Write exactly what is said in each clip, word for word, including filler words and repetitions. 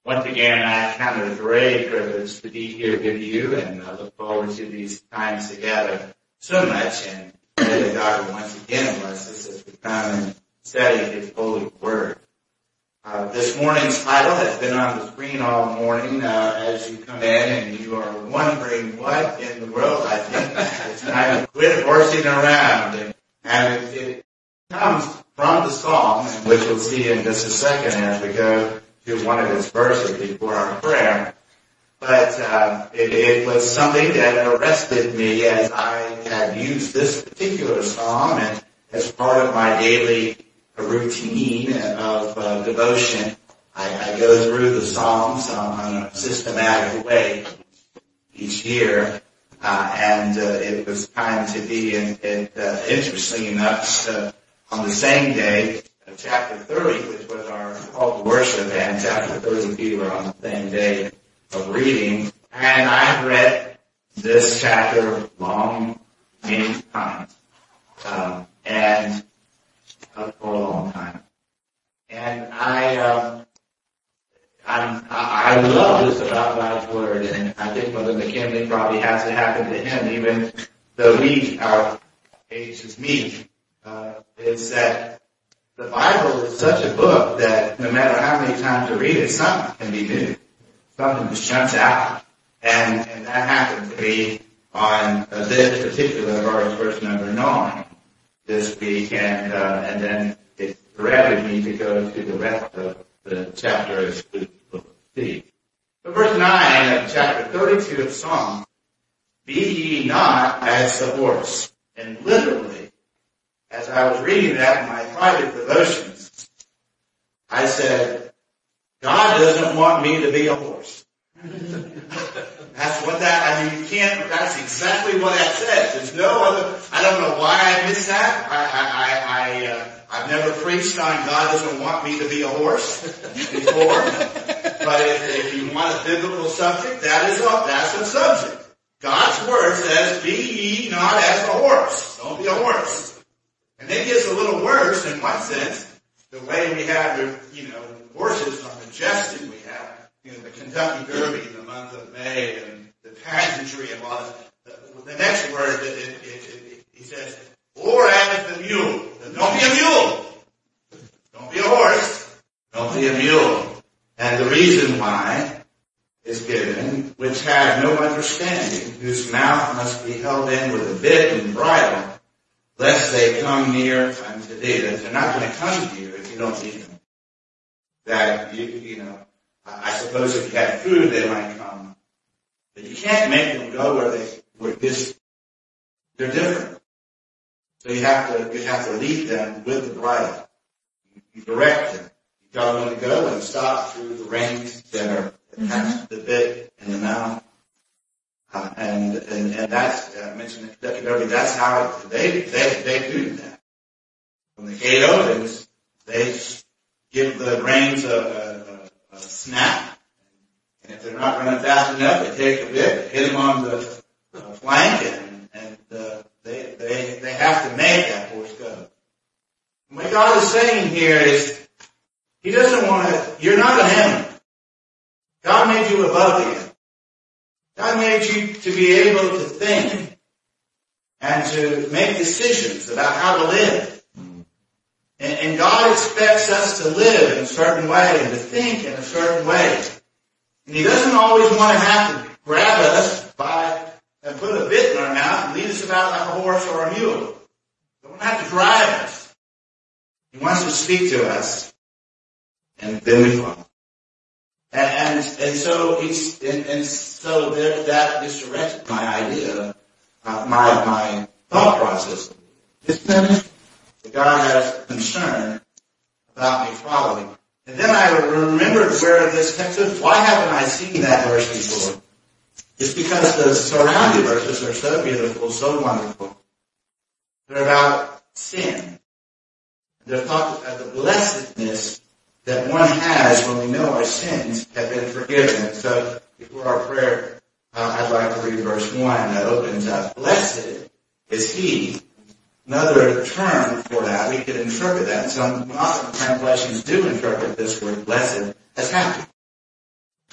Once again, I count it a great privilege to be here with you, and I look forward to these times together so much. And pray that God will once again bless us as we come and study His holy word. Uh, this morning's title has been on the screen all morning uh, as you come in, and you are wondering what in the world. I think it's time to quit horsing around, and, and it, it comes from the Psalm, which we'll see in just a second as we go to one of its verses before our prayer. But uh, it, it was something that arrested me as I had used this particular psalm and as part of my daily routine of uh, devotion. I, I go through the Psalms on a systematic way each year, uh, and uh, it was time to be in it. Uh, interestingly enough, uh, on the same day, chapter thirty, which was our call to worship, and chapter thirty-two were on the same day of reading. And I've read this chapter long, many times, um, and uh, for a long time. And I, um, I'm, I, I love this about God's Word, and I think Mother McKinley probably has it happen to him, even though we, our age is me, uh, is that the Bible is such a book that no matter how many times you read it, something can be new. Something just jumps out. And, and that happened to be on uh, this particular verse, verse number nine, this week. And, uh, and then it directed me to go to the rest of the chapter as we will see. So verse nine of chapter thirty-two of Psalms, be ye not as the horse. And literally, as I was reading that in my private devotions, I said, God doesn't want me to be a horse. That's what that, I mean, you can't, that's exactly what that says. There's no other, I don't know why I missed that. I, I, I, I uh, I've never preached on God doesn't want me to be a horse before. But if, if you want a biblical subject, that is a, that's a subject. God's word says, be ye not as a horse. Don't be a horse. And maybe it's a little worse in one sense, the way we have, the, you know, horses are majestic. We have, you know, the Kentucky Derby in the month of May and the pageantry and all that. The, the next word, it, it, it, it, he says, or as the mule. Don't be a mule. Don't be a horse. Don't be a mule. And the reason why is given, which have no understanding, whose mouth must be held in with a bit and bridle, lest they come near unto thee. They're not going to come to you if you don't feed them. That, you, you know, I suppose if you had food, they might come. But you can't make them go where they, where this, they're different. So you have to, you have to lead them with the bridle. You, you direct them. You tell them when to go and stop through the reins that are attached to the bit in the mouth. Uh, and, and, and that's, uh, I mentioned in Kentucky Derby, that's how it, they, they, they do that. When the gate opens, they give the reins a, a, a snap. And if they're not running fast enough, they take a bit, hit them on the uh, flank, and, and uh, they, they, they have to make that horse go. And what God is saying here is, He doesn't want to, you're not an animal. God made you above the animal. God made you to be able to think and to make decisions about how to live. And, and God expects us to live in a certain way and to think in a certain way. And He doesn't always want to have to grab us by and put a bit in our mouth and lead us about like a horse or a mule. He doesn't have to drive us. He wants to speak to us, and then we follow. And, and, and so he's, and, and so there, that just directed my idea, uh, my, my thought process. It's that God has concern about me following. And then I remembered where this text is. Why haven't I seen that verse before? It's because the surrounding verses are so beautiful, so wonderful. They're about sin. They're talking about the blessedness that one has when we know our sins have been forgiven. And so before our prayer, uh, I'd like to read verse one that opens up. Blessed is he. Another term for that, we could interpret that. Some modern translations do interpret this word blessed as happy.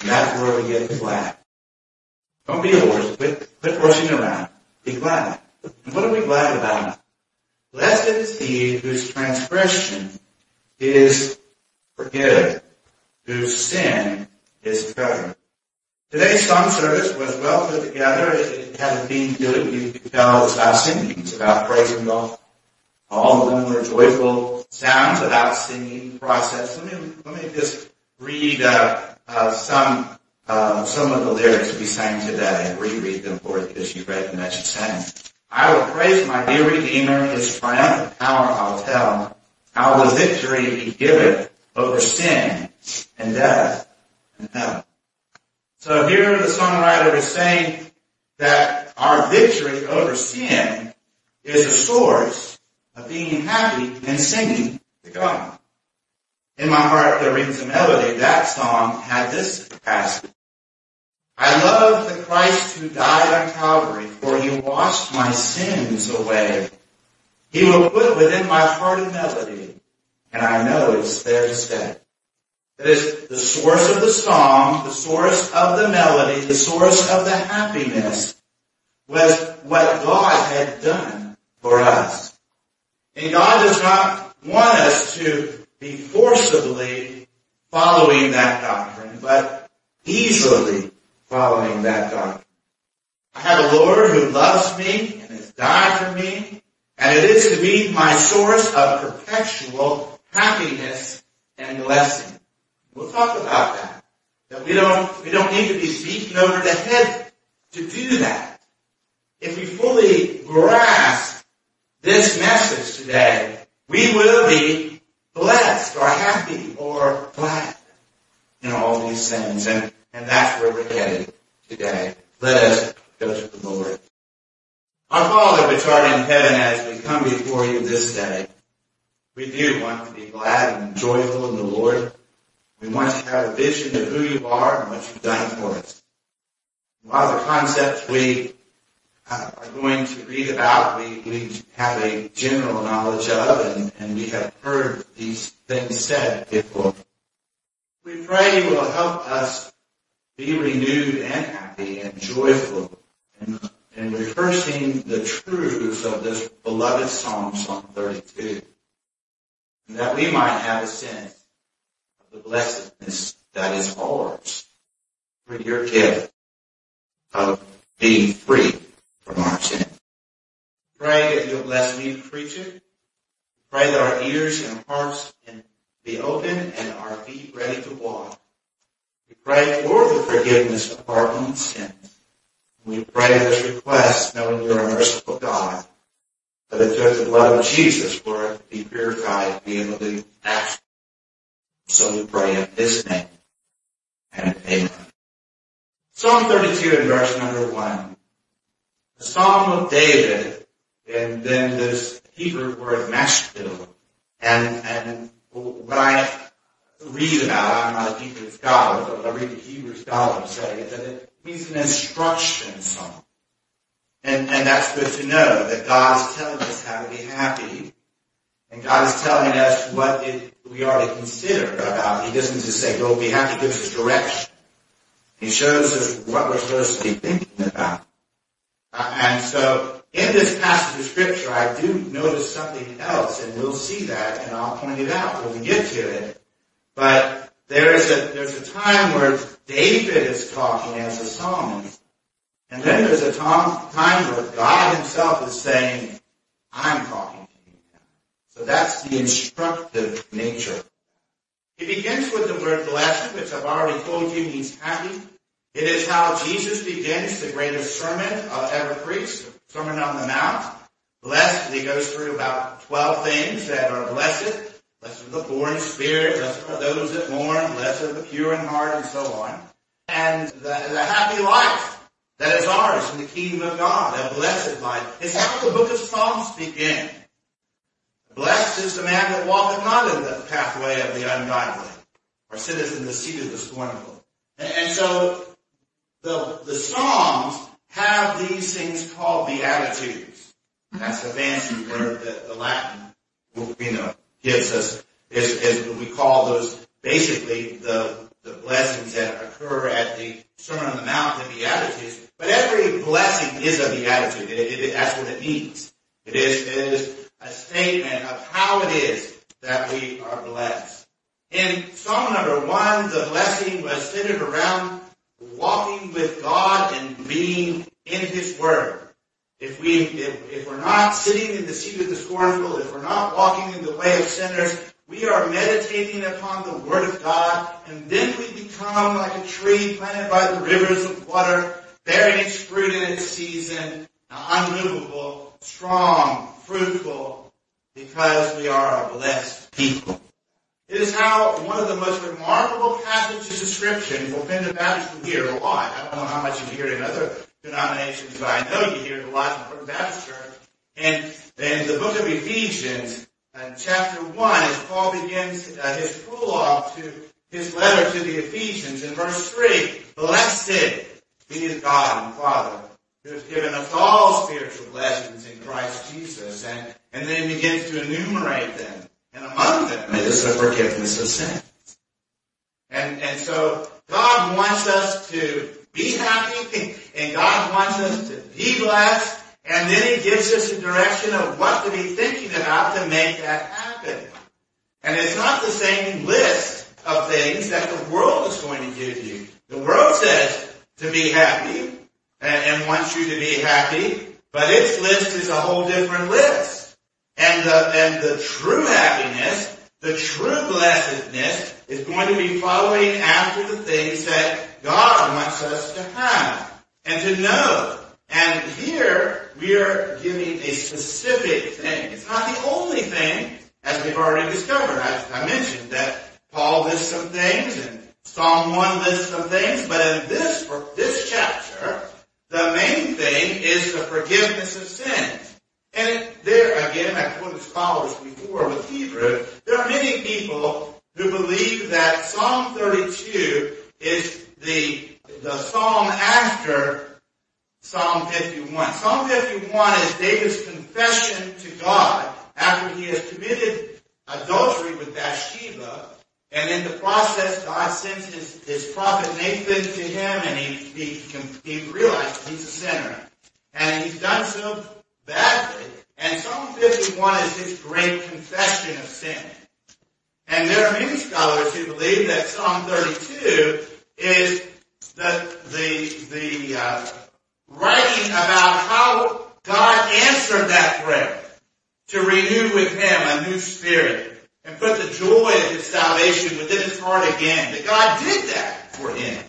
And that's where we get glad. Don't be a horse. Quit, quit horsing around. Be glad. And what are we glad about? Blessed is he whose transgression is forgiven, whose sin is covered. Today's song service was well put together. It had a theme to it. You could tell it was about singing. It's about praising God. All of them were joyful sounds about singing process. Let me, let me just read uh, uh, some uh, some of the lyrics we sang today and reread them for you as you read them as you sang. I will praise my dear Redeemer, his triumphant power I'll tell, how the victory he giveth over sin and death and hell. So here the songwriter is saying that our victory over sin is a source of being happy and singing to God. In my heart there rings a melody. That song had this passage. I love the Christ who died on Calvary, for he washed my sins away. He will put within my heart a melody, and I know it's there to stay. That is the source of the song, the source of the melody, the source of the happiness was what God had done for us. And God does not want us to be forcibly following that doctrine, but easily following that doctrine. I have a Lord who loves me and has died for me, and it is to be my source of perpetual happiness and blessing. We'll talk about that. That we don't, we don't need to be beaten over the head to do that. If we fully grasp this message today, we will be blessed or happy or glad in all these things. And, and that's where we're headed today. Let us go to the Lord. Our Father, which art in heaven, as we come before you this day, we do want to be glad and joyful in the Lord. We want to have a vision of who you are and what you've done for us. While the concepts we uh, are going to read about, we, we have a general knowledge of, and, and we have heard these things said before. We pray you will help us be renewed and happy and joyful in, in rehearsing the truths of this beloved Psalm, Psalm thirty-two, and that we might have a sense the blessedness that is ours through your gift of being free from our sin. Pray that you'll bless me to preach it. Pray that our ears and hearts can be open and our feet ready to walk. We pray for the forgiveness of our own sins. We pray this request knowing you're a merciful God, that it took the blood of Jesus for it to be purified, to be able to act. So we pray in his name, and amen. Psalm thirty-two and verse number one. The Psalm of David, and then this Hebrew word mashpil. And, and what I read about, I'm not a Hebrew scholar, but I read the Hebrew scholars say that it means an instruction song. And, and that's good to know, that God is telling us how to be happy. And God is telling us what it, we are to consider about. He doesn't just say, go be happy. He gives us direction. He shows us what we're supposed to be thinking about. Uh, and so, in this passage of Scripture, I do notice something else, and we'll see that, and I'll point it out when we get to it. But there is a, there's a time where David is talking as a psalmist. And then there's a time, time where God himself is saying, I'm talking. So that's the instructive nature. He begins with the word blessed, which I've already told you means happy. It is how Jesus begins the greatest sermon ever preached, the Sermon on the Mount. Blessed, he goes through about twelve things that are blessed. Blessed are the poor in spirit, blessed are those that mourn, blessed are the pure in heart, and so on. And the, the happy life that is ours in the kingdom of God, a blessed life, is how the book of Psalms begins. Blessed is the man that walketh not in the pathway of the ungodly, or sitteth in the seat of the scornful. And, and so the, the Psalms have these things called beatitudes. That's the fancy word that the Latin, you know, gives us. Is, is we call those basically the the blessings that occur at the Sermon on the Mount, the Beatitudes. But every blessing is a beatitude. It, it, it, that's what it means. It is, it is a statement of how it is that we are blessed. In Psalm number one, the blessing was centered around walking with God and being in His Word. If we, if, if we're not sitting in the seat of the scornful, if we're not walking in the way of sinners, we are meditating upon the Word of God, and then we become like a tree planted by the rivers of water, bearing its fruit in its season, unmovable, strong, fruitful, because we are a blessed people. It is how one of the most remarkable passages of Scripture, and for Independent Baptists we hear it a lot. I don't know how much you hear it in other denominations, but I know you hear it a lot in the First Baptist Church. And in the book of Ephesians, in chapter one, as Paul begins uh, his prologue to his letter to the Ephesians, in verse three, blessed be God and Father, who has given us all spiritual blessings in Christ Jesus. And, and then he begins to enumerate them. And among them is the forgiveness of sins. And, and so God wants us to be happy, and God wants us to be blessed, and then He gives us a direction of what to be thinking about to make that happen. And it's not the same list of things that the world is going to give you. The world says to be happy, and, and wants you to be happy, but its list is a whole different list. And the, and the true happiness, the true blessedness, is going to be following after the things that God wants us to have and to know. And here, we are giving a specific thing. It's not the only thing, as we've already discovered. I, I mentioned that Paul lists some things, and Psalm one lists some things, but in this, for this chapter, the main thing is the forgiveness of sins. And it, there, again, I quoted scholars before with Hebrew, there are many people who believe that Psalm thirty-two is the, the psalm after Psalm fifty-one. Psalm fifty-one is David's confession to God after he has committed adultery with Bathsheba. And in the process, God sends his, his prophet Nathan to him, and he, he, he realizes he's a sinner. And he's done so badly. And Psalm fifty-one is his great confession of sin. And there are many scholars who believe that Psalm thirty-two is the, the, the, uh, writing about how God answered that prayer to renew with him a new spirit and put the joy of his salvation within his heart again. That God did that for him.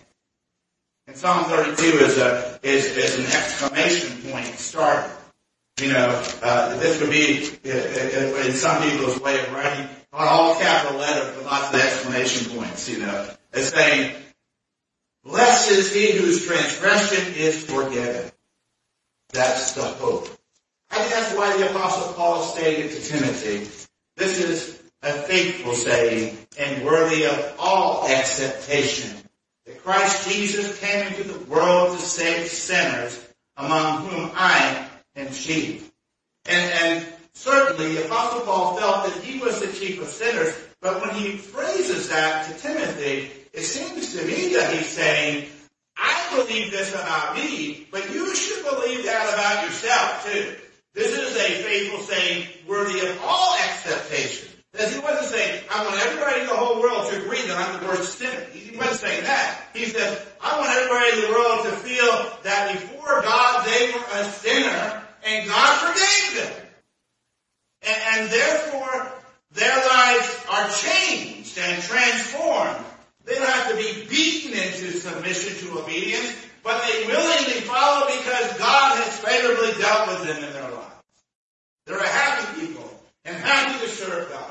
And Psalm thirty-two is a, is, is an exclamation point starter. You know, uh, this would be, uh, in some people's way of writing, on all capital letters with lots of exclamation points, you know. It's saying, blessed is he whose transgression is forgiven. That's the hope. I think that's why the Apostle Paul stated to Timothy, this is a faithful saying and worthy of all acceptation, that Christ Jesus came into the world to save sinners, among whom I am chief. And, and certainly the Apostle Paul felt that he was the chief of sinners, but when he phrases that to Timothy, it seems to me that he's saying, I believe this about me, but you should believe that about yourself too. This is a faithful saying worthy of all acceptation. Because he wasn't saying, I want everybody in the whole world to agree that I'm the worst sinner. He wasn't saying that. He said, I want everybody in the world to feel that before God they were a sinner and God forgave them. And, and therefore, their lives are changed and transformed. They don't have to be beaten into submission to obedience, but they willingly follow because God has favorably dealt with them in their lives. They're a happy people and happy to serve God.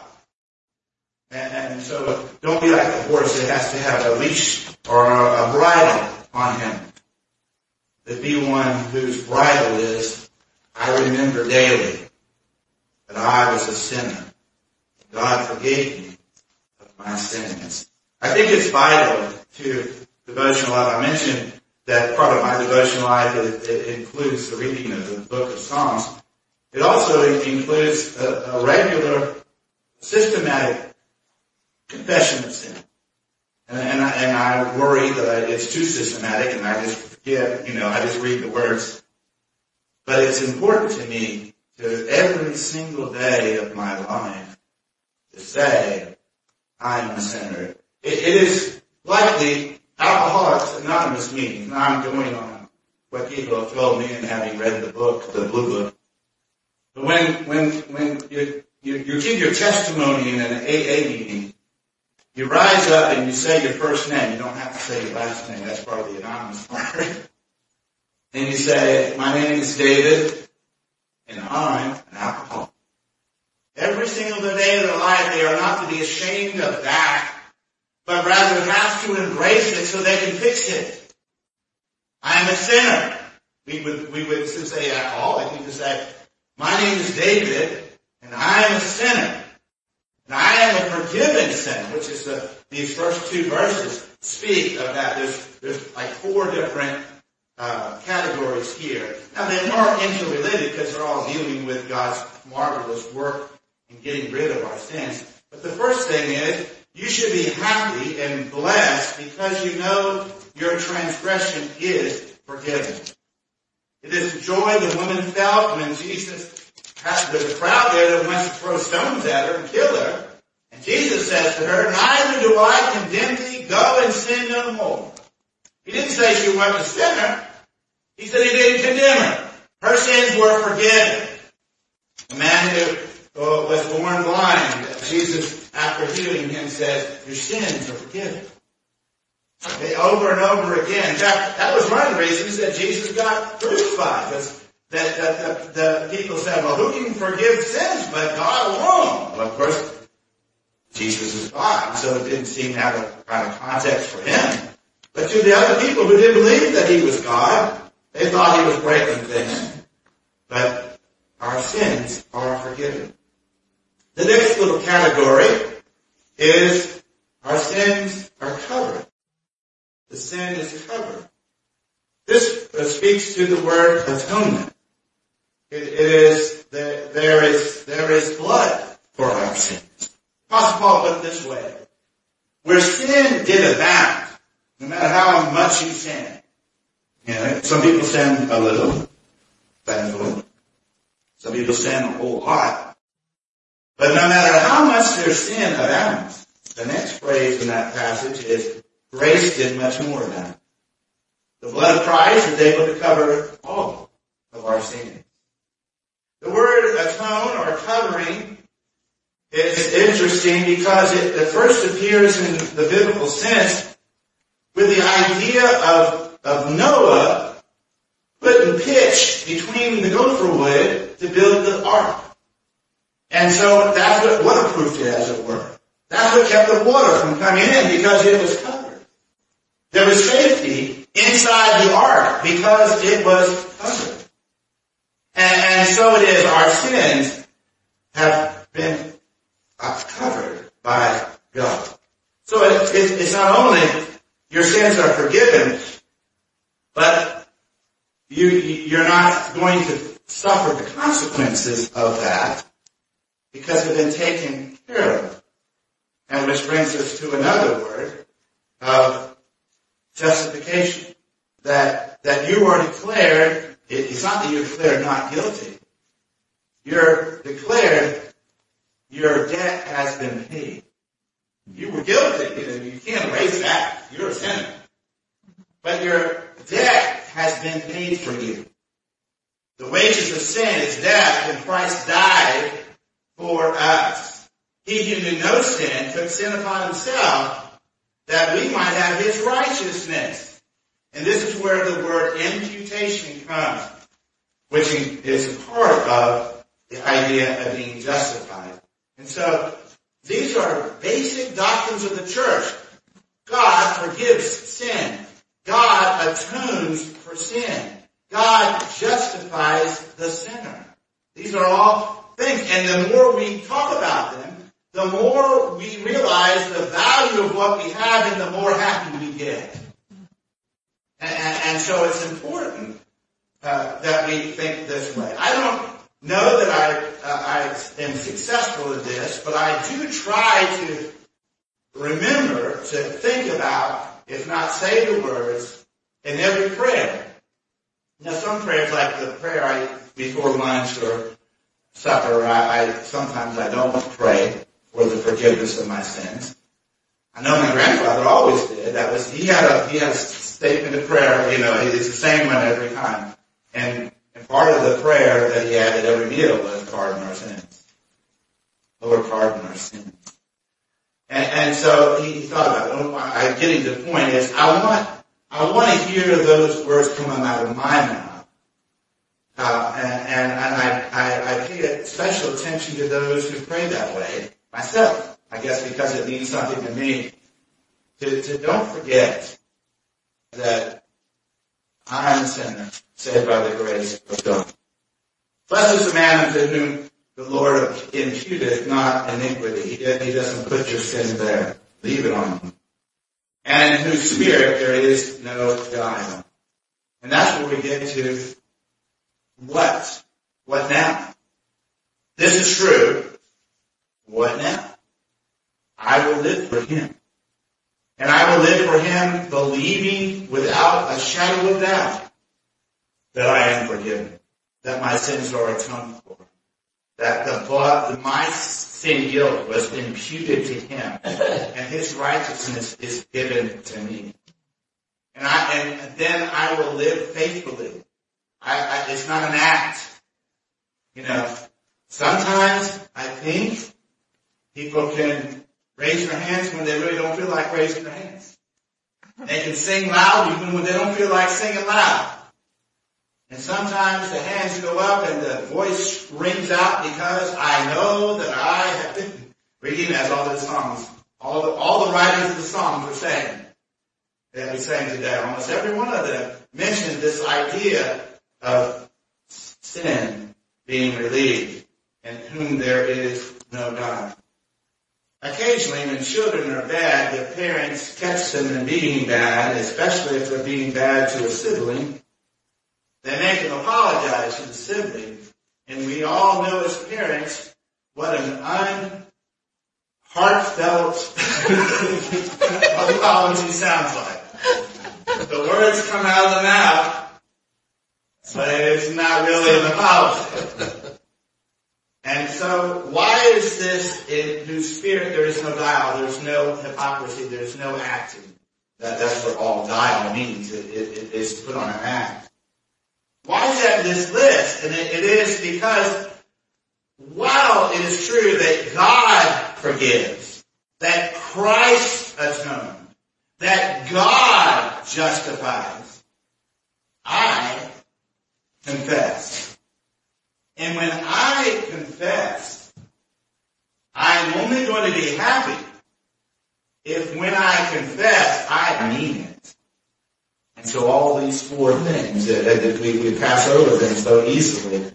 And, and so don't be like a horse that has to have a leash or a, a bridle on him. But be one whose bridle is, I remember daily that I was a sinner. God forgave me of my sins. I think it's vital to devotional life. I mentioned that part of my devotional life it, it includes the reading of the book of Psalms. It also includes a, a regular, systematic confession of sin. And, and, I, and I worry that I, it's too systematic and I just forget, you know, I just read the words. But it's important to me to every single day of my life to say, I'm a sinner. It, it is like the Alcoholics Anonymous meetings. Now I'm going on what people have told me and having read the book, the Blue Book. But when, when, when you, you, you give your testimony in an A A meeting, you rise up and you say your first name. You don't have to say your last name. That's part of the anonymous part. And you say, my name is David, and I'm an alcoholic. Every single day of their life, they are not to be ashamed of that, but rather have to embrace it so they can fix it. I am a sinner. We would, we would say alcoholic. We would say, my name is David, and I am a sinner. And I am a forgiven sinner, which is the, these first two verses speak of that. There's, there's like four different uh, categories here. Now they are interrelated because they're all dealing with God's marvelous work in getting rid of our sins. But the first thing is, you should be happy and blessed because you know your transgression is forgiven. It is the joy the woman felt when Jesus had, there's a crowd there that wants to throw stones at her and kill her. And Jesus says to her, neither do I condemn thee, go and sin no more. He didn't say she wasn't a sinner. He said he didn't condemn her. Her sins were forgiven. A man who uh, was born blind, Jesus, after healing him, said, your sins are forgiven. Okay, over and over again. In fact, that was one of the reasons that Jesus got crucified. Because that, that, that the people said, well, who can forgive sins but God alone? Well, of course, Jesus is God, so it didn't seem to have a kind of context for him. But to the other people who didn't believe that he was God, they thought he was breaking things. But our sins are forgiven. The next little category is our sins are covered. The sin is covered. This speaks to the word atonement. It, it is, there, there is, there is blood for our sins. Apostle Paul put it this way. Where sin did abound, no matter how much you sin. You know, some people sin a little, thankfully. Some people sin a whole lot. But no matter how much their sin abounds, the next phrase in that passage is, grace did much more abound. The blood of Christ is able to cover all of our sins. The word atone or covering is interesting because it, it first appears in the biblical sense with the idea of, of Noah putting pitch between the gopher wood to build the ark. And so that's what waterproofed it, as it were. That's what kept the water from coming in because it was covered. There was safety inside the ark because it was covered. And, and so it is, our sins have been covered by God. So it, it, it's not only your sins are forgiven, but you, you're not going to suffer the consequences of that because they've been taken care of. And which brings us to another word of justification. That, that you are declared, it's not that you're declared not guilty. You're declared your debt has been paid. You were guilty. You know, you can't erase that. You're a sinner. But your debt has been paid for you. The wages of sin is death, and Christ died for us. He who knew no sin took sin upon himself that we might have his righteousness. And this is where the word imputation comes, which is a part of the idea of being justified. And so these are basic doctrines of the church. God forgives sin. God atones for sin. God justifies the sinner. These are all things. And the more we talk about them, the more we realize the value of what we have and the more happy we get. And, and, and so it's important uh, that we think this way. I don't know that I, uh, I am successful at this, but I do try to remember to think about if not say the words in every prayer. Now, some prayers, like the prayer I before lunch or supper, I, I sometimes I don't pray for the forgiveness of my sins. I know my grandfather always did. That was he had a he had a statement of prayer. You know, it's the same one every time. And, and part of the prayer that he had at every meal was pardon our sins. Lord, pardon our sins. And, and so he thought about it. Well, I getting to the point is I want I want to hear those words coming out of my mouth. Uh, and, and, and I, I, I pay special attention to those who pray that way myself. I guess because it means something to me to, to don't forget that I'm a sinner saved by the grace of God. Blessed is the man unto whom the Lord imputeth not iniquity. He, he doesn't put your sin there. Leave it on him. And in whose spirit there is no guile. And that's where we get to what? What now? This is true. What now? I will live for him. And I will live for him believing without a shadow of doubt that I am forgiven, that my sins are atoned for, that the blood, my sin guilt was imputed to him, and his righteousness is given to me. And I, and then I will live faithfully. I, I, it's not an act. You know, sometimes I think people can raise their hands when they really don't feel like raising their hands. They can sing loud even when they don't feel like singing loud. And sometimes the hands go up and the voice rings out because I know that I have been reading, as all the songs, all the, all the writers of the songs are saying, that we sang today. Almost every one of them mentioned this idea of sin being relieved, in whom there is no God. Occasionally, when children are bad, their parents catch them in being bad, especially if they're being bad to a sibling. They make them apologize to the sibling, and we all know as parents what an unheartfelt apology sounds like. The words come out of the mouth, but it's not really an apology. And so, why is this in whose spirit there is no guile, there's no hypocrisy, there's no acting? That, that's what all guile means. It, it, it is put on an act. Why is that this list? And it, it is because while it is true that God forgives, that Christ atoned, that God justifies, I confess. And when I confess, I'm only going to be happy if when I confess, I mean it. And so all these four things that, that we, we pass over them so easily.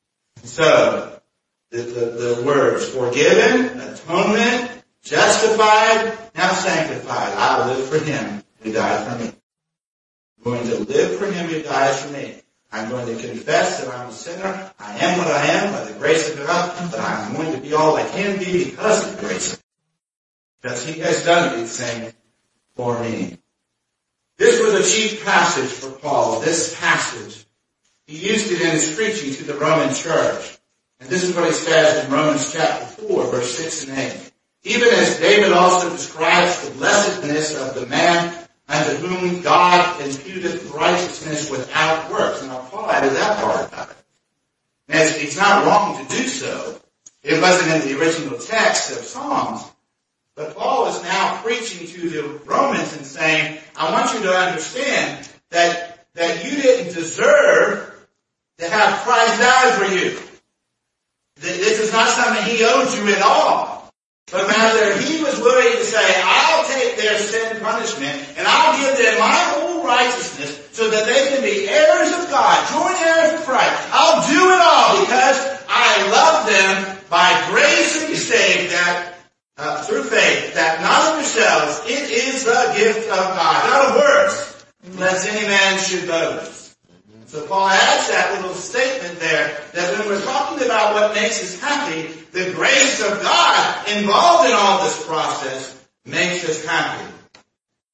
So, the, the, the words forgiven, atonement, justified, now sanctified. I will live for him who died for me. I'm going to live for him who dies for me. I'm going to confess that I'm a sinner. I am what I am by the grace of God, but I'm going to be all I can be because of the grace of God. Because he has done these things for me. This was a chief passage for Paul, this passage. He used it in his preaching to the Roman church. And this is what he says in Romans chapter four, verse six and eight. Even as David also describes the blessedness of the man unto whom God imputeth righteousness without works. And I'll Paul added that part about it. And it's, it's not wrong to do so. It wasn't in the original text of Psalms. But Paul is now preaching to the Romans and saying, I want you to understand that, that you didn't deserve to have Christ die for you. This is not something he owed you at all. But rather, he was willing to say, I'll take their sin punishment and I'll give them my whole righteousness so that they can be heirs of God, joint heirs of Christ. I'll do it all because I love them by grace and be saved that, uh, through faith, that not of yourselves, it is the gift of God. Not of works, lest any man should boast. So Paul adds that little statement there that when we're talking about what makes us happy, the grace of God involved in all this process makes us happy.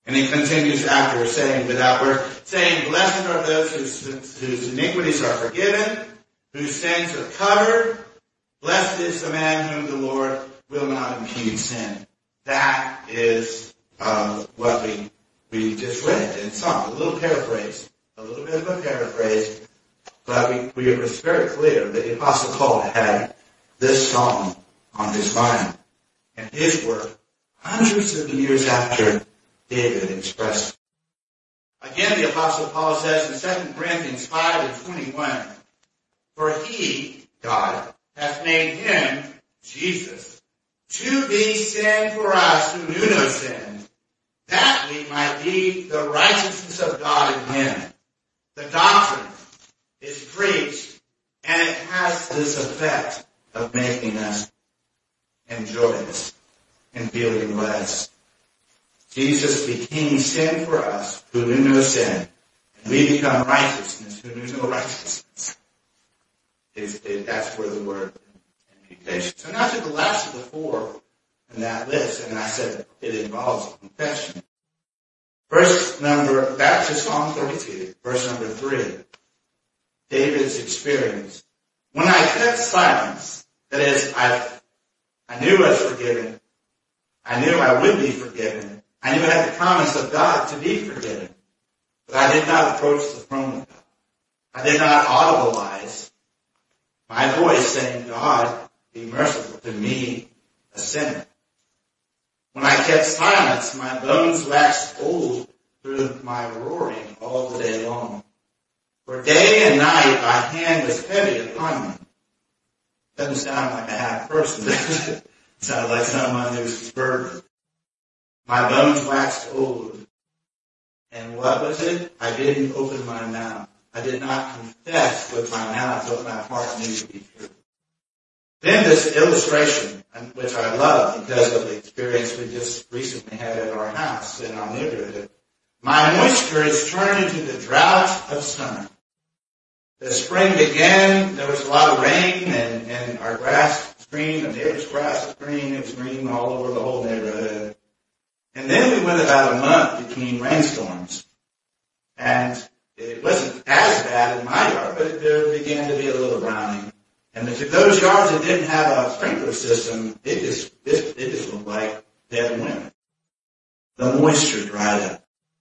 And he continues after saying without word, saying, blessed are those whose, whose iniquities are forgiven, whose sins are covered. Blessed is the man whom the Lord will not impute sin. That is uh, what we we just read in song. A little paraphrase, a little bit of a paraphrase, but we, we it was very clear that the Apostle Paul had this song on his mind, and his work hundreds of years after David expressed it. Again, the Apostle Paul says in Second Corinthians five and twenty-one, for he, God, hath made him, Jesus, to be sin for us who knew no sin, that we might be the righteousness of God in him. The doctrine is preached, and it has this effect of making us enjoy this and feeling blessed. Jesus became sin for us who knew no sin, and we become righteousness who knew no righteousness. Is, is, that's where the word imputation. So now to the last of the four in that list, and I said it involves confession. Verse number, back to Psalm thirty-two, verse number three. David's experience. When I kept silence, that is, I, I knew I was forgiven. I knew I would be forgiven. I knew I had the promise of God to be forgiven. But I did not approach the throne of God. I did not audibilize my voice saying, God, be merciful to me, a sinner. When I kept silence, my bones waxed old through my roaring all the day long. For day and night my hand was heavy upon me. Doesn't sound like a half person, does it? It sounds like someone who's burdened. My bones waxed old. And what was it? I didn't open my mouth. I did not confess with my mouth what my heart knew to be true. Then this illustration, which I love because of the experience we just recently had at our house in our neighborhood. My moisture is turned into the drought of summer. The spring began, there was a lot of rain, and, and our grass was green, the neighbor's grass was green, it was green all over the whole neighborhood. And then we went about a month between rainstorms. And it wasn't as bad in my yard, but there began to be a little browning. And if those yards that didn't have a sprinkler system, it just, it, it just looked like dead winter. The moisture dried up.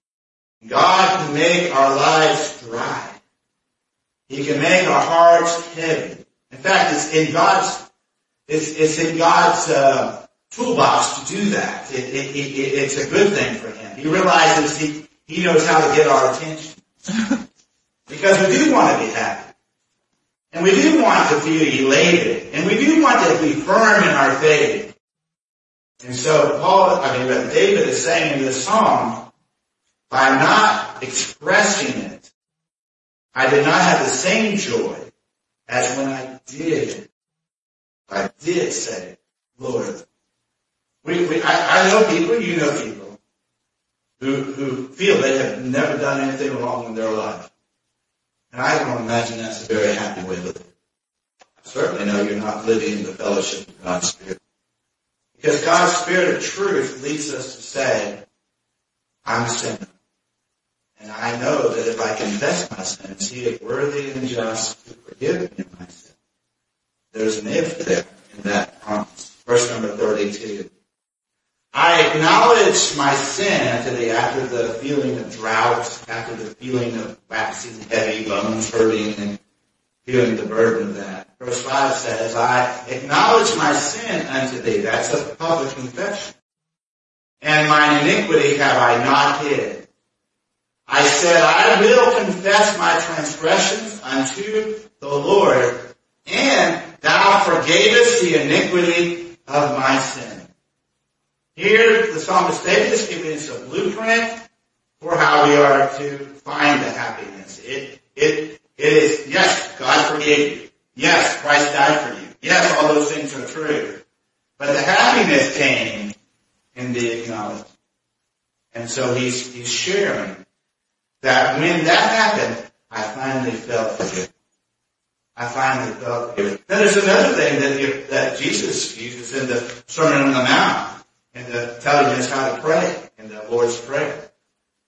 God can make our lives dry. He can make our hearts heavy. In fact, it's in God's, it's, it's in God's, uh, toolbox to do that. It, it, it, it's a good thing for him. He realizes he, he knows how to get our attention. Because we do want to be happy. And we do want to feel elated. And we do want to be firm in our faith. And so Paul, I mean, what David is saying in this song, by not expressing it, I did not have the same joy as when I did. I did say, Lord. We, we, I, I know people, you know people, who, who feel they have never done anything wrong in their life. And I don't imagine that's a very happy way to live. I certainly know you're not living in the fellowship of God's Spirit. Because God's Spirit of truth leads us to say, I'm a sinner. And I know that if I confess my sins, He is worthy and just to forgive me of my sin. There's an if there in that promise. Verse number thirty-two. I acknowledge my sin after the, after the feeling of drought, after the feeling of waxing heavy, bones hurting, and feeling the burden of that. Verse five says, I acknowledge my sin unto thee. That's a public confession. And mine iniquity have I not hid. I said, I will confess my transgressions unto the Lord, and thou forgavest the iniquity of my sin. Here, the psalmist David is giving us a blueprint for how we are to find the happiness. It, it, it is, yes, God forgave you. Yes, Christ died for you. Yes, all those things are true. But the happiness came in the acknowledgement. And so he's, he's sharing that when that happened, I finally felt forgiven. I finally felt forgiven. Now there's another thing that, you, that Jesus uses in the Sermon on the Mount, and the telling us how to pray in the Lord's Prayer.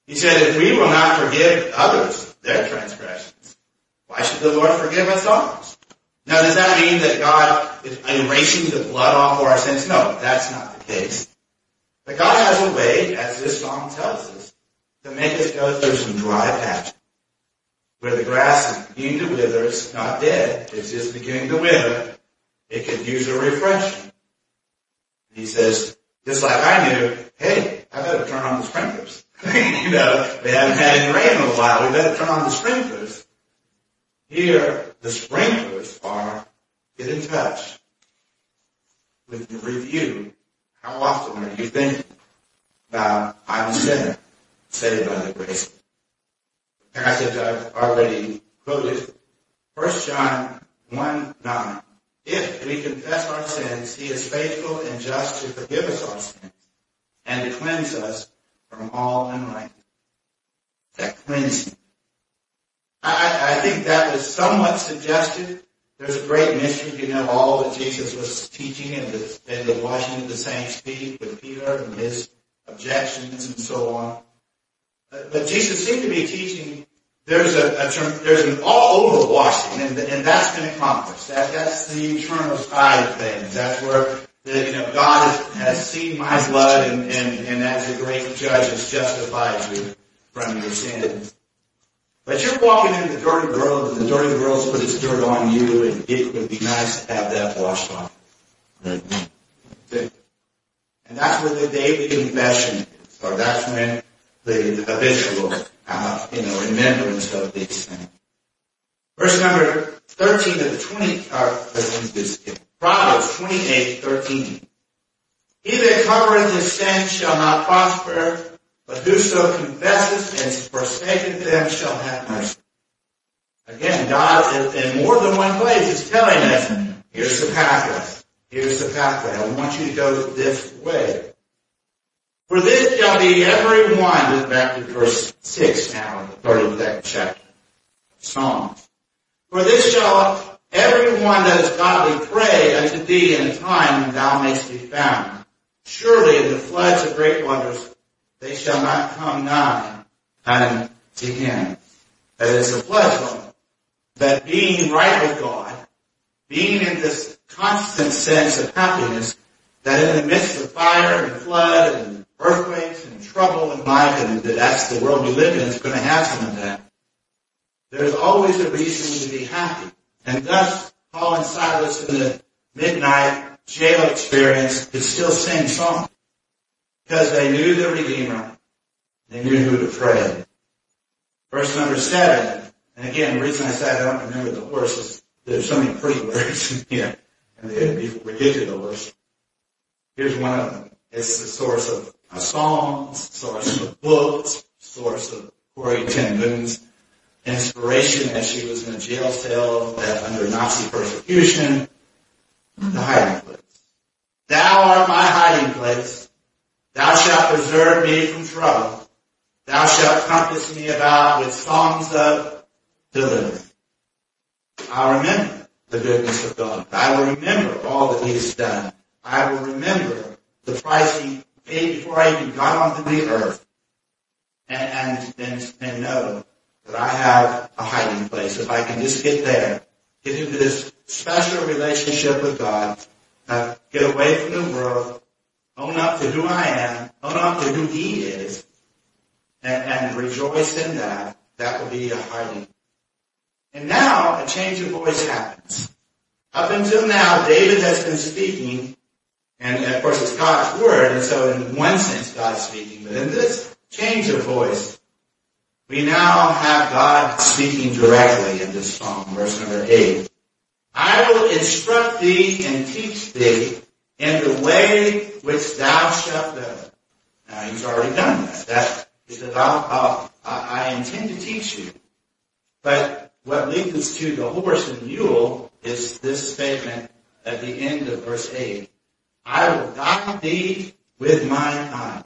He said, if we will not forgive others their transgressions, why should the Lord forgive us ours? Now, does that mean that God is erasing the blood off our sins? No, that's not the case. But God has a way, as this song tells us, to make us go through some dry patches, where the grass is beginning to wither. It's not dead. It's just beginning to wither. It could use a refreshing. He says, just like I knew, hey, I better turn on the sprinklers. You know, we haven't had any rain in a while. We better turn on the sprinklers. Here, the sprinklers are get in touch with the review. How often are you thinking about I'm a sinner, saved by the grace? And I said, I've already quoted First John one nine. If we confess our sins, he is faithful and just to forgive us our sins and to cleanse us from all unrighteousness. That cleansing. I, I think that was somewhat suggestive. There's a great mystery, you know, all that Jesus was teaching in the, in the washing of the saints' feet with Peter and his objections and so on. But Jesus seemed to be teaching there's a, a there's an all-over washing, and, and that's been accomplished. That, that's the eternal side of things. That's where the, you know God has, has seen my blood, and, and, and as a great judge has justified you from your sins. But you're walking in the dirty world, and the dirty world's put its dirt on you, and it would be nice to have that washed off. Right. And that's where the daily confession is, or that's when the habitual, uh, you know, remembrance of these things. Verse number thirteen of the twenty, or Proverbs twenty-eight thirteen. He that covereth his sin shall not prosper, but whoso confesseth and forsaketh them shall have mercy. Again, God, in more than one place, is telling us, here's the pathway. Here's the pathway. I want you to go this way. For this shall be every one, back to verse six now, in the thirty-second chapter, Psalms. For this shall every one that is godly pray unto thee in a time when thou mayst be found. Surely in the floods of great waters they shall not come nigh unto him. That is the flood moment. That being right with God, being in this constant sense of happiness, that in the midst of fire and flood and earthquakes and trouble in life, and that's the world we live in, it's going to have some of that. There's always a reason to be happy. And thus, Paul and Silas in the midnight jail experience could still sing songs. Because they knew the Redeemer. They knew who to pray. Verse number seven. And again, the reason I said I don't remember the horse is there's so many pretty words in here. And we get to the horse. Here's one of them. It's the source of uh, songs, source of books, source of Corrie ten Boom's inspiration as she was in a jail cell uh, under Nazi persecution. The hiding place. Thou art my hiding place. Thou shalt preserve me from trouble. Thou shalt compass me about with songs of deliverance. I'll remember the goodness of God. I will remember all that he has done. I will remember the price he paid before I even got onto the earth. And, and, and, and know that I have a hiding place. If I can just get there, get into this special relationship with God, uh, get away from the world, own up to who I am, own up to who he is, and, and rejoice in that, that will be a hiding. And now a change of voice happens. Up until now, David has been speaking, and of course it's God's word, and so in one sense God's speaking, but in this change of voice, we now have God speaking directly in this psalm, verse number eight. I will instruct thee and teach thee in the way which thou shalt go. Now he's already done that. that he says, I'll, I'll, I intend to teach you. But what leads us to the horse and mule is this statement at the end of verse eight. I will guide thee with mine eye.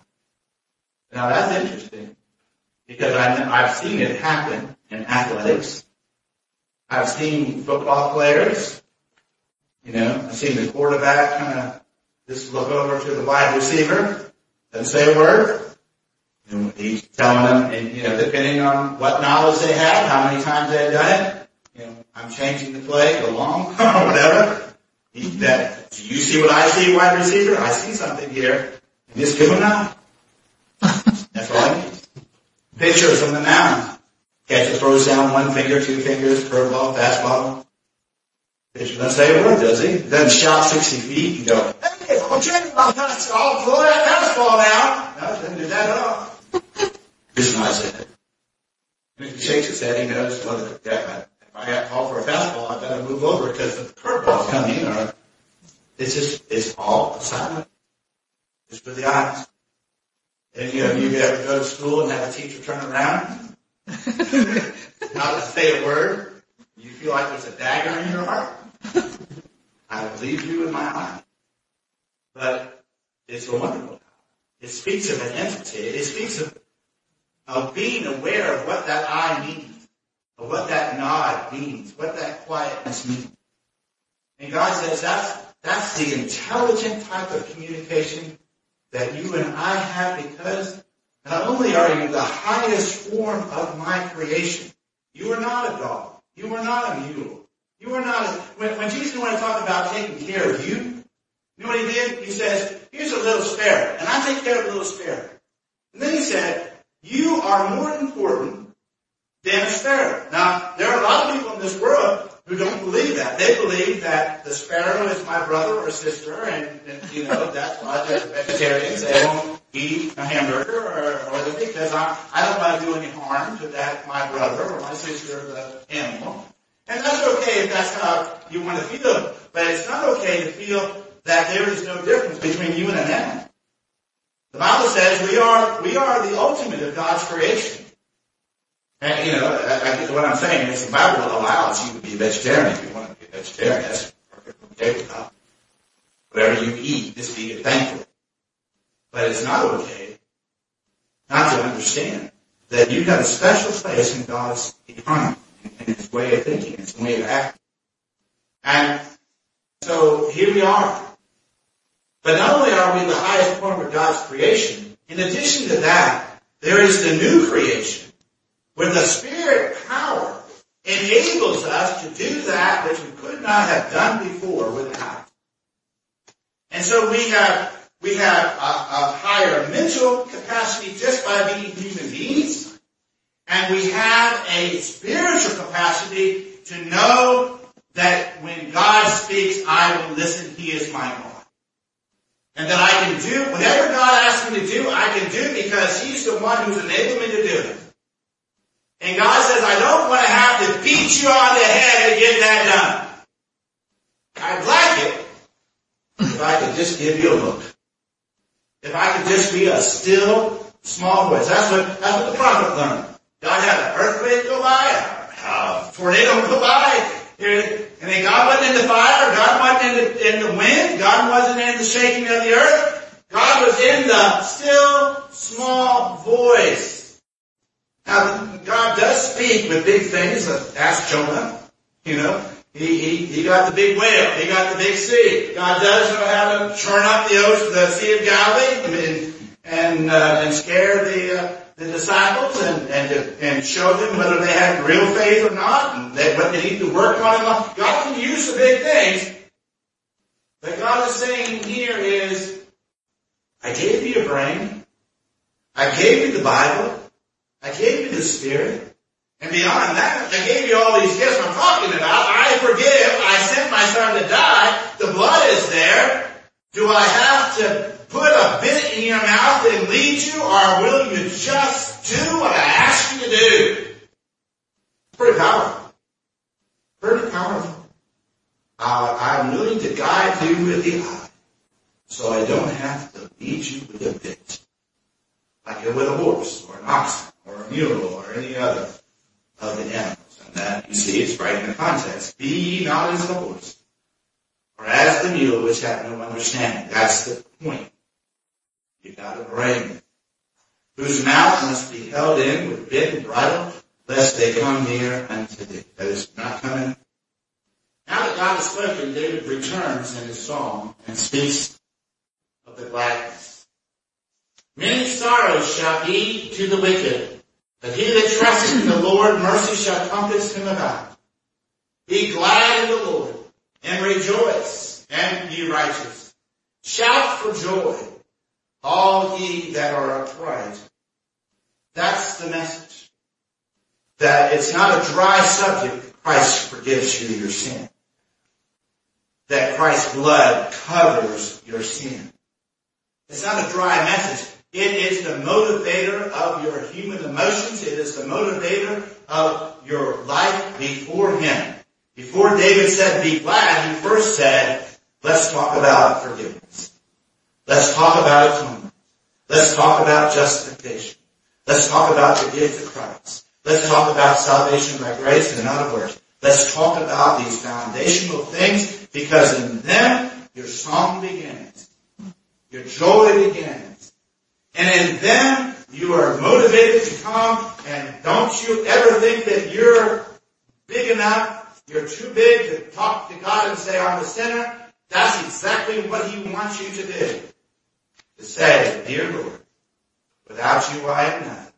Now that's interesting because I, I've seen it happen in athletics. I've seen football players, you know, I've seen the quarterback kind of just look over to the wide receiver and say a word. And he's telling them, and you know, depending on what knowledge they had, how many times they had done it, you know, I'm changing the play, go long, or whatever. He, that, do you see what I see, wide receiver? I see something here. And just give them now. That's all I need. Pictures from the mound. Catcher throws down one finger, two fingers, curveball, fastball. Pitcher doesn't say a word, does he? Doesn't shout sixty feet and go, hey, I'm changing my fastball, I'll throw that fastball now. No, doesn't do that at all. Just nods his head. And if he shakes his head, he knows, well, if I got called for a fastball, I better move over because the curveball's coming in. Or it's just, it's all silent. Just with the eyes. And you know, you ever go to school and have a teacher turn around, not to say a word, you feel like there's a dagger in your heart. I will leave you in my eye. But it's a wonderful. It speaks of an entity. It speaks of, of being aware of what that eye means, of what that nod means, what that quietness means. And God says that's, that's the intelligent type of communication that you and I have, because not only are you the highest form of my creation, you are not a dog. You are not a mule. You are not a, when, when Jesus wanted to talk about taking care of you, you know what he did? He says, here's a little sparrow, and I take care of a little sparrow. And then he said, you are more important than a sparrow. Now, there are a lot of people in this world who don't believe that. They believe that the sparrow is my brother or sister, and, and you know, that's why they're vegetarians. They won't eat a hamburger, or, or the, because I, I don't want to do any harm to that, my brother or my sister, the animal. And that's okay if that's how you want to feel, but it's not okay to feel that there is no difference between you and an animal. The Bible says we are, we are the ultimate of God's creation. And, you know, I, I, what I'm saying is the Bible allows you to be a vegetarian if you want to be a vegetarian. That's perfectly okay with God. Whatever you eat, just eat it thankfully. But it's not okay not to understand that you have a special place in God's economy, in His way of thinking, His way of acting. And so here we are. But not only are we the highest form of God's creation, in addition to that, there is the new creation, where the Spirit power enables us to do that which we could not have done before without. And so we have, we have a, a higher mental capacity just by being human beings, and we have a spiritual capacity to know that when God speaks, I will listen, He is my God. And that I can do, whatever God asks me to do, I can do because He's the one who's enabled me to do it. And God says, I don't want to have to beat you on the head to get that done. I'd like it if I could just give you a look. If I could just be a still, small voice. That's what, that's what the prophet learned. God had an earthquake go by, a tornado go by, and then God wasn't in the fire, God wasn't in the, in the wind, God wasn't in the shaking of the earth. God was in the still, small voice. Now, God does speak with big things. Ask Jonah. You know, he, he, he got the big whale. He got the big sea. God does know how to churn up the ocean, the Sea of Galilee, and and, uh, and scare the uh, the disciples, and and and show them whether they had real faith or not, and they, what they need to work on. God can use the big things. But God is saying here is, I gave you a brain. I gave you the Bible. I gave you the Spirit. And beyond that, I gave you all these gifts I'm talking about. I forgive. I sent my Son to die. The blood is there. Do I have to put a bit in your mouth and lead you, or will you just do what I ask you to do? Pretty powerful. Pretty powerful. Uh, I'm willing to guide you with the eye, so I don't have to lead you with a bit. Like with a horse, or an ox, or a mule, or any other of the animals. And that, you see, it's right in the context. Be ye not as the horse, or as the mule, which have no understanding. That's the point. You got a brain, whose mouth must be held in with bit and bridle, lest they come near unto thee. That is not coming. Now that God has spoken, David returns in his psalm and speaks of the gladness Many sorrows shall be to the wicked, but he that trusteth in the Lord, mercy shall compass him about. Be glad in the Lord, and rejoice, and be righteous. Shout for joy, all ye that are upright. That's the message. That it's not a dry subject. Christ forgives you your sin. That Christ's blood covers your sin. It's not a dry message. It is the motivator of your human emotions. It is the motivator of your life before Him. Before David said, be glad, he first said, let's talk about forgiveness. Let's talk about atonement. Let's talk about justification. Let's talk about the gift of Christ. Let's talk about salvation by grace and not of works. Let's talk about these foundational things, because in them your song begins. Your joy begins. And in them you are motivated to come, and don't you ever think that you're big enough, you're too big to talk to God and say, I'm a sinner. That's exactly what He wants you to do. To say, dear Lord, without you I am nothing.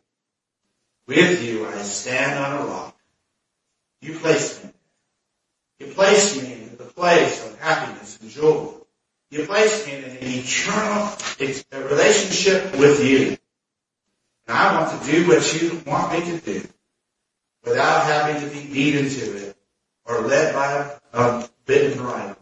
With you I stand on a rock. You placed me. You placed me in the place of happiness and joy. You placed me in an eternal relationship with you. And I want to do what you want me to do without having to be beat into it or led by a, a bit of bridle.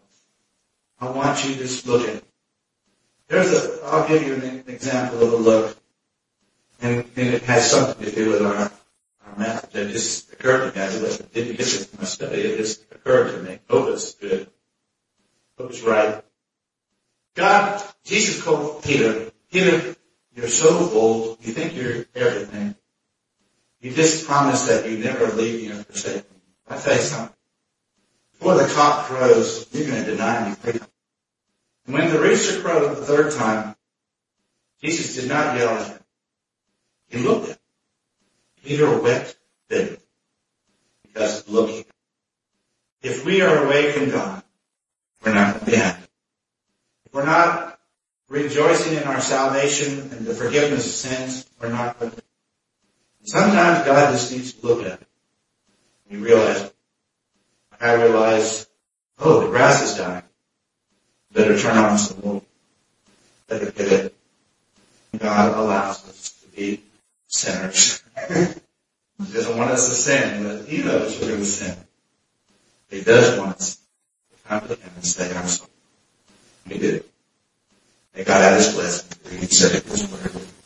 I want you to just look at it. There's a, I'll give you an example of a look. And, and it has something to do with our, our message. It just occurred to me. I didn't get this in my study. It just occurred to me. Hope it's good. Hope it's right. God, Jesus called Peter, Peter, you're so old. You think you're everything. You just promised that you never leave me or forsake me. I'll tell you something. Before the cock crows, you're going to deny me three times. And when the rooster crowed the third time, Jesus did not yell at him. He looked at him. Peter wept bitterly because of looking. If we are away from God, we're not going to be happy. If we're not rejoicing in our salvation and the forgiveness of sins, we're not going to. Sometimes God just needs to look at it. You realize, I realize, oh, the grass is dying. Better turn on some wool. Better get it. God allows us to be sinners. He doesn't want us to sin, but He knows we're going to sin. He does want us to come to Him and say, I'm sorry. He did. May God add His blessing. He said it was word.